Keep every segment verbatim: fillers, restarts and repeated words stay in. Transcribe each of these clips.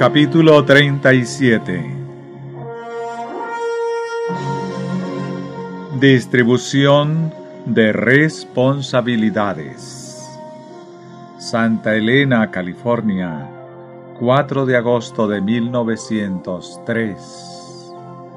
Capítulo treinta y siete. Distribución de responsabilidades. Santa Elena, California, cuatro de agosto de mil novecientos tres.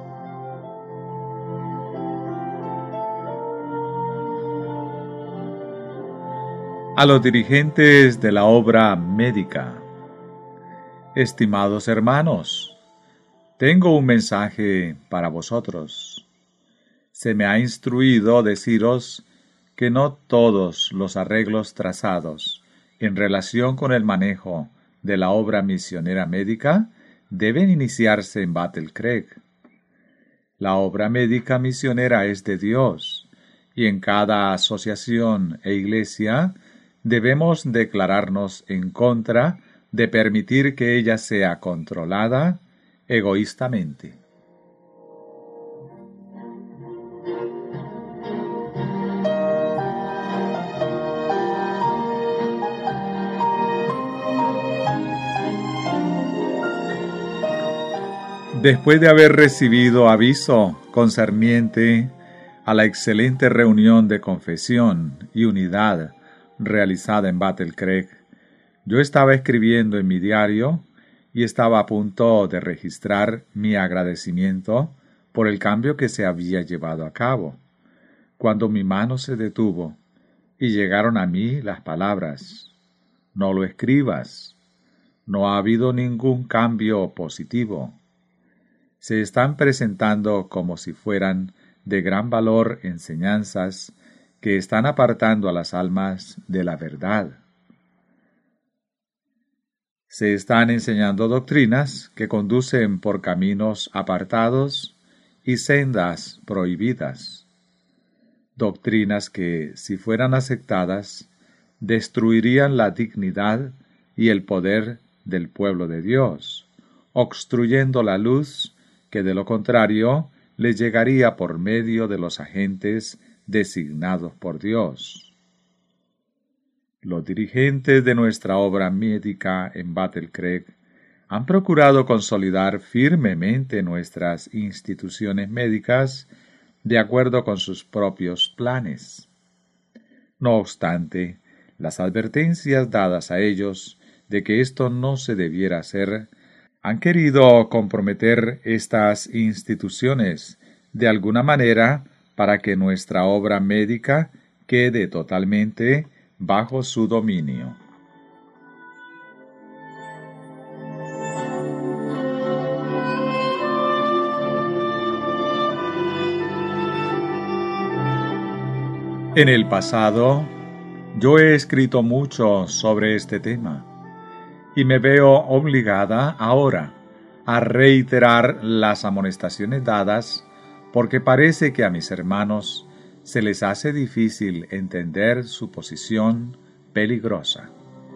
A los dirigentes de la obra médica. Estimados hermanos, tengo un mensaje para vosotros. Se me ha instruido deciros que no todos los arreglos trazados en relación con el manejo de la obra misionera médica deben iniciarse en Battle Creek. La obra médica misionera es de Dios, y en cada asociación e iglesia debemos declararnos en contra de permitir que ella sea controlada egoístamente. Después de haber recibido aviso concerniente a la excelente reunión de confesión y unidad realizada en Battle Creek, yo estaba escribiendo en mi diario y estaba a punto de registrar mi agradecimiento por el cambio que se había llevado a cabo, cuando mi mano se detuvo y llegaron a mí las palabras: «No lo escribas, no ha habido ningún cambio positivo. Se están presentando como si fueran de gran valor enseñanzas que están apartando a las almas de la verdad. Se están enseñando doctrinas que conducen por caminos apartados y sendas prohibidas. Doctrinas que, si fueran aceptadas, destruirían la dignidad y el poder del pueblo de Dios, obstruyendo la luz que de lo contrario le llegaría por medio de los agentes designados por Dios. Los dirigentes de nuestra obra médica en Battle Creek han procurado consolidar firmemente nuestras instituciones médicas de acuerdo con sus propios planes. No obstante, las advertencias dadas a ellos de que esto no se debiera hacer han querido comprometer estas instituciones de alguna manera para que nuestra obra médica quede totalmente bajo su dominio. En el pasado, yo he escrito mucho sobre este tema, y me veo obligada ahora a reiterar las amonestaciones dadas, porque parece que a mis hermanos se les hace difícil entender su posición peligrosa.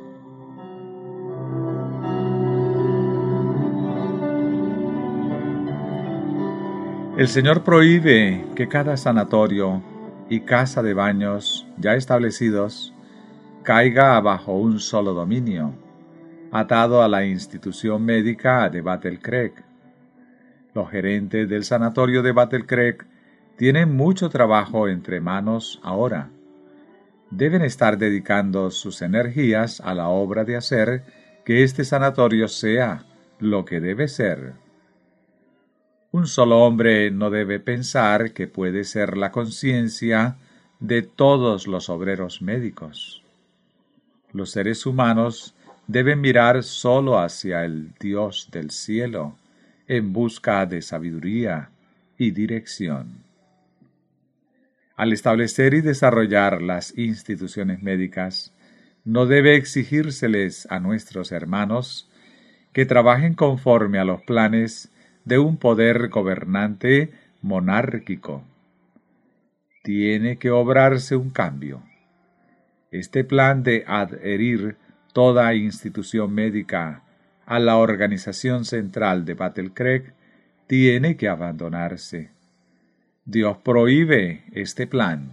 El Señor prohíbe que cada sanatorio y casa de baños ya establecidos caiga bajo un solo dominio, atado a la institución médica de Battle Creek. Los gerentes del sanatorio de Battle Creek tienen mucho trabajo entre manos ahora. Deben estar dedicando sus energías a la obra de hacer que este sanatorio sea lo que debe ser. Un solo hombre no debe pensar que puede ser la conciencia de todos los obreros médicos. Los seres humanos deben mirar solo hacia el Dios del cielo en busca de sabiduría y dirección. Al establecer y desarrollar las instituciones médicas, no debe exigírseles a nuestros hermanos que trabajen conforme a los planes de un poder gobernante monárquico. Tiene que obrarse un cambio. Este plan de adherir toda institución médica a la organización central de Battle Creek tiene que abandonarse. Dios prohíbe este plan.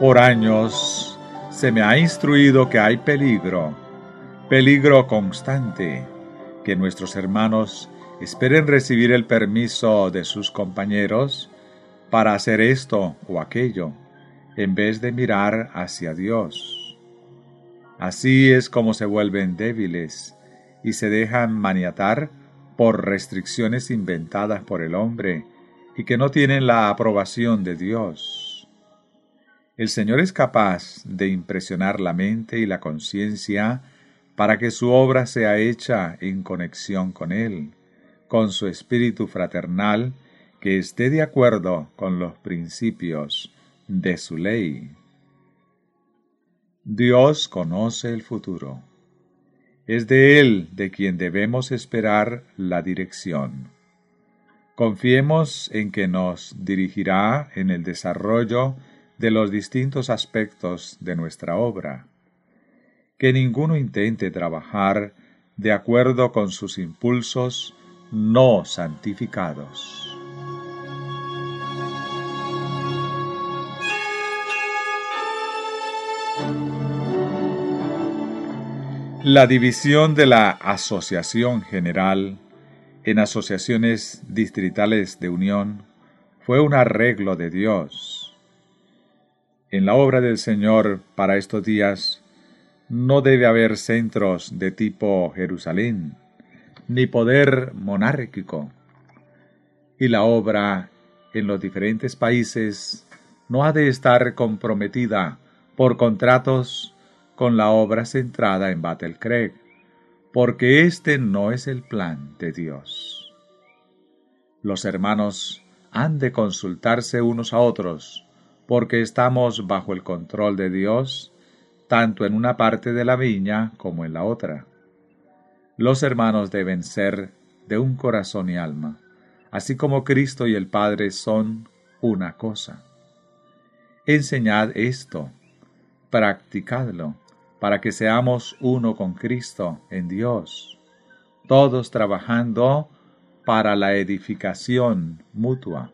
Por años se me ha instruido que hay peligro, peligro constante, que nuestros hermanos esperen recibir el permiso de sus compañeros para hacer esto o aquello, en vez de mirar hacia Dios. Así es como se vuelven débiles y se dejan maniatar por restricciones inventadas por el hombre y que no tienen la aprobación de Dios. El Señor es capaz de impresionar la mente y la conciencia para que su obra sea hecha en conexión con Él, con su espíritu fraternal, que esté de acuerdo con los principios de su ley. Dios conoce el futuro. Es de Él de quien debemos esperar la dirección. Confiemos en que nos dirigirá en el desarrollo de los distintos aspectos de nuestra obra. Que ninguno intente trabajar de acuerdo con sus impulsos no santificados. La división de la Asociación General en asociaciones distritales de unión fue un arreglo de Dios. En la obra del Señor para estos días no debe haber centros de tipo Jerusalén, ni poder monárquico, y la obra en los diferentes países no ha de estar comprometida por contratos con la obra centrada en Battle Creek, porque este no es el plan de Dios. Los hermanos han de consultarse unos a otros, porque estamos bajo el control de Dios, tanto en una parte de la viña como en la otra. Los hermanos deben ser de un corazón y alma, así como Cristo y el Padre son una cosa. Enseñad esto, practicadlo, para que seamos uno con Cristo en Dios, todos trabajando para la edificación mutua.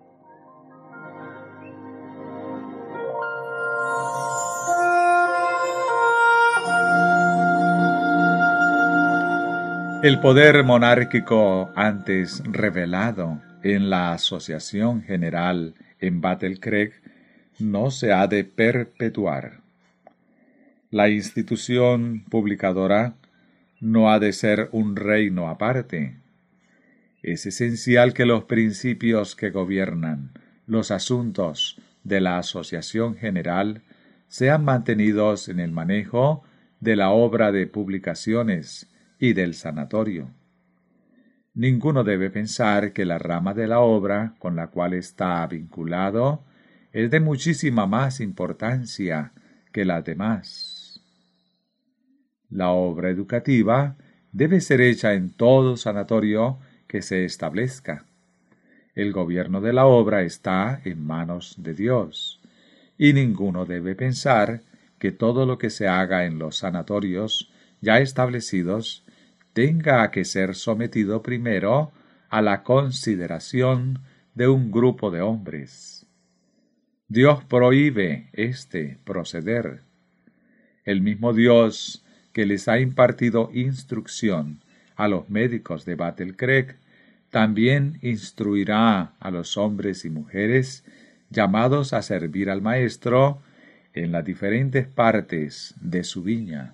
El poder monárquico antes revelado en la Asociación General en Battle Creek no se ha de perpetuar. La institución publicadora no ha de ser un reino aparte. Es esencial que los principios que gobiernan los asuntos de la Asociación General sean mantenidos en el manejo de la obra de publicaciones y del sanatorio. Ninguno debe pensar que la rama de la obra con la cual está vinculado es de muchísima más importancia que las demás. La obra educativa debe ser hecha en todo sanatorio que se establezca. El gobierno de la obra está en manos de Dios, y ninguno debe pensar que todo lo que se haga en los sanatorios ya establecidos tenga que ser sometido primero a la consideración de un grupo de hombres. Dios prohíbe este proceder. El mismo Dios que les ha impartido instrucción a los médicos de Battle Creek, también instruirá a los hombres y mujeres llamados a servir al Maestro en las diferentes partes de su viña.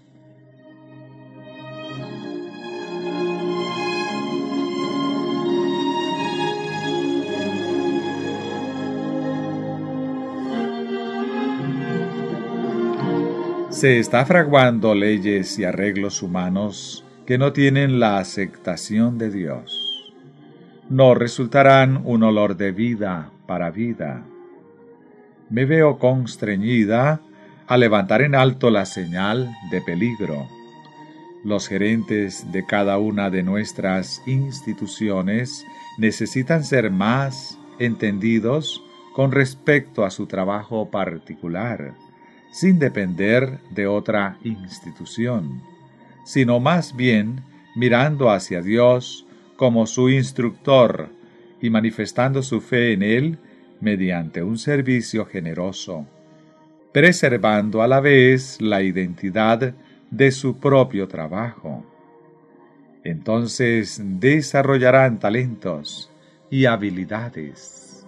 Se está fraguando leyes y arreglos humanos que no tienen la aceptación de Dios. No resultarán un olor de vida para vida. Me veo constreñida a levantar en alto la señal de peligro. Los gerentes de cada una de nuestras instituciones necesitan ser más entendidos con respecto a su trabajo particular, sin depender de otra institución, sino más bien mirando hacia Dios como su instructor y manifestando su fe en Él mediante un servicio generoso, preservando a la vez la identidad de su propio trabajo. Entonces desarrollarán talentos y habilidades.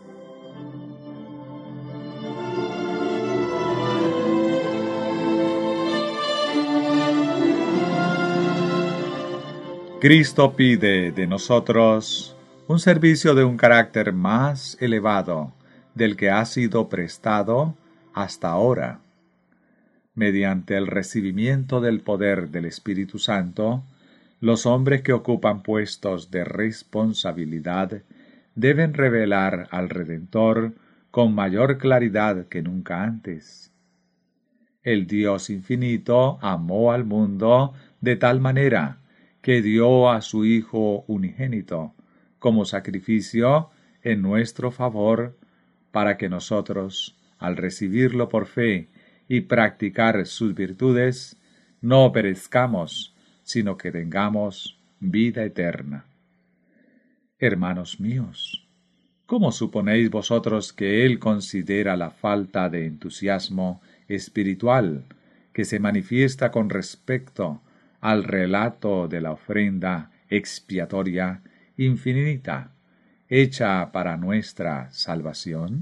Cristo pide de nosotros un servicio de un carácter más elevado del que ha sido prestado hasta ahora. Mediante el recibimiento del poder del Espíritu Santo, los hombres que ocupan puestos de responsabilidad deben revelar al Redentor con mayor claridad que nunca antes. El Dios infinito amó al mundo de tal manera que dio a su Hijo unigénito como sacrificio en nuestro favor, para que nosotros, al recibirlo por fe y practicar sus virtudes, no perezcamos, sino que tengamos vida eterna. Hermanos míos, ¿cómo suponéis vosotros que Él considera la falta de entusiasmo espiritual que se manifiesta con respecto al relato de la ofrenda expiatoria infinita hecha para nuestra salvación?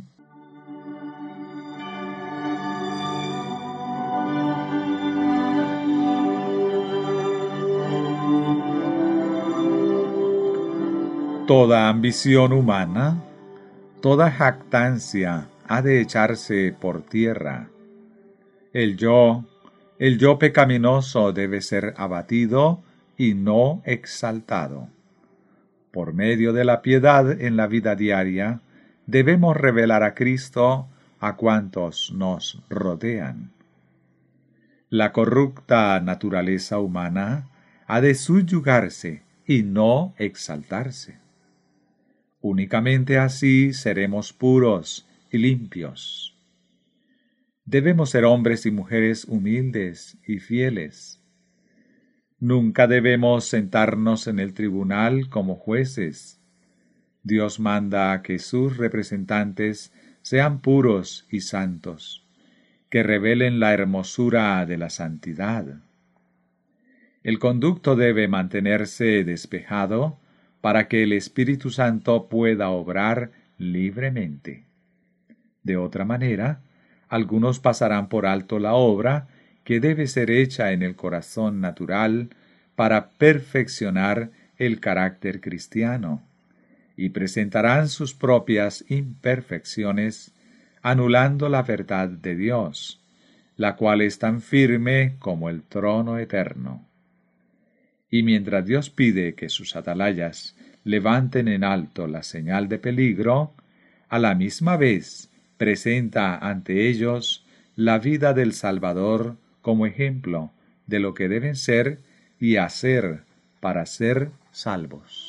Toda ambición humana, toda jactancia ha de echarse por tierra. El yo, el yo pecaminoso debe ser abatido y no exaltado. Por medio de la piedad en la vida diaria, debemos revelar a Cristo a cuantos nos rodean. La corrupta naturaleza humana ha de subyugarse y no exaltarse. Únicamente así seremos puros y limpios. Debemos ser hombres y mujeres humildes y fieles. Nunca debemos sentarnos en el tribunal como jueces. Dios manda que sus representantes sean puros y santos, que revelen la hermosura de la santidad. El conducto debe mantenerse despejado para que el Espíritu Santo pueda obrar libremente. De otra manera, algunos pasarán por alto la obra que debe ser hecha en el corazón natural para perfeccionar el carácter cristiano, y presentarán sus propias imperfecciones, anulando la verdad de Dios, la cual es tan firme como el trono eterno. Y mientras Dios pide que sus atalayas levanten en alto la señal de peligro, a la misma vez presenta ante ellos la vida del Salvador como ejemplo de lo que deben ser y hacer para ser salvos.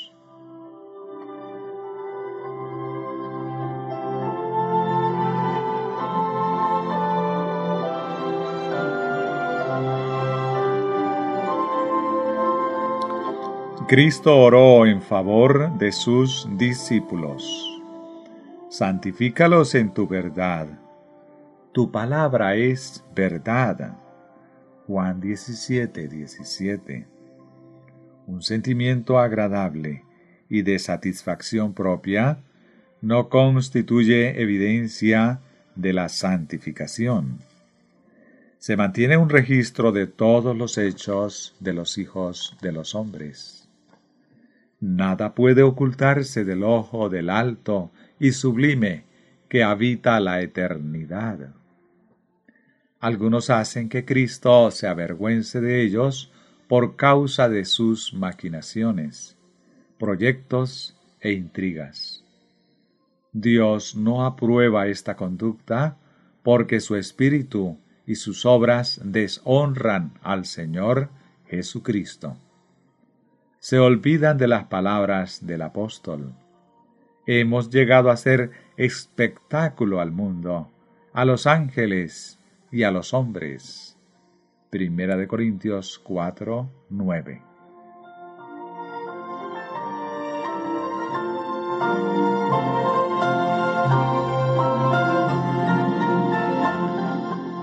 Cristo oró en favor de sus discípulos. Santifícalos en tu verdad. Tu palabra es verdad. Juan diecisiete, diecisiete. Un sentimiento agradable y de satisfacción propia no constituye evidencia de la santificación. Se mantiene un registro de todos los hechos de los hijos de los hombres. Nada puede ocultarse del ojo del alto y sublime que habita la eternidad. Algunos hacen que Cristo se avergüence de ellos por causa de sus maquinaciones, proyectos e intrigas. Dios no aprueba esta conducta porque su espíritu y sus obras deshonran al Señor Jesucristo. Se olvidan de las palabras del apóstol. Hemos llegado a ser espectáculo al mundo, a los ángeles y a los hombres. Primera de Corintios cuatro, nueve.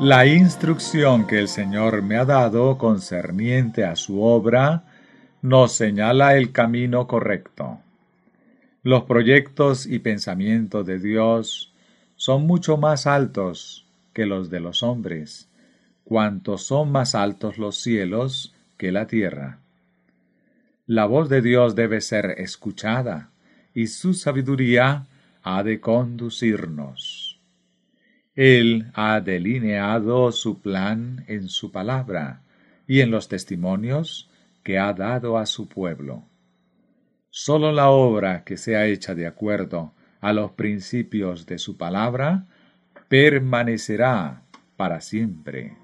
La instrucción que el Señor me ha dado concerniente a su obra nos señala el camino correcto. Los proyectos y pensamientos de Dios son mucho más altos que los de los hombres, cuanto son más altos los cielos que la tierra. La voz de Dios debe ser escuchada, y su sabiduría ha de conducirnos. Él ha delineado su plan en su palabra y en los testimonios que ha dado a su pueblo. Sólo la obra que sea hecha de acuerdo a los principios de su palabra permanecerá para siempre.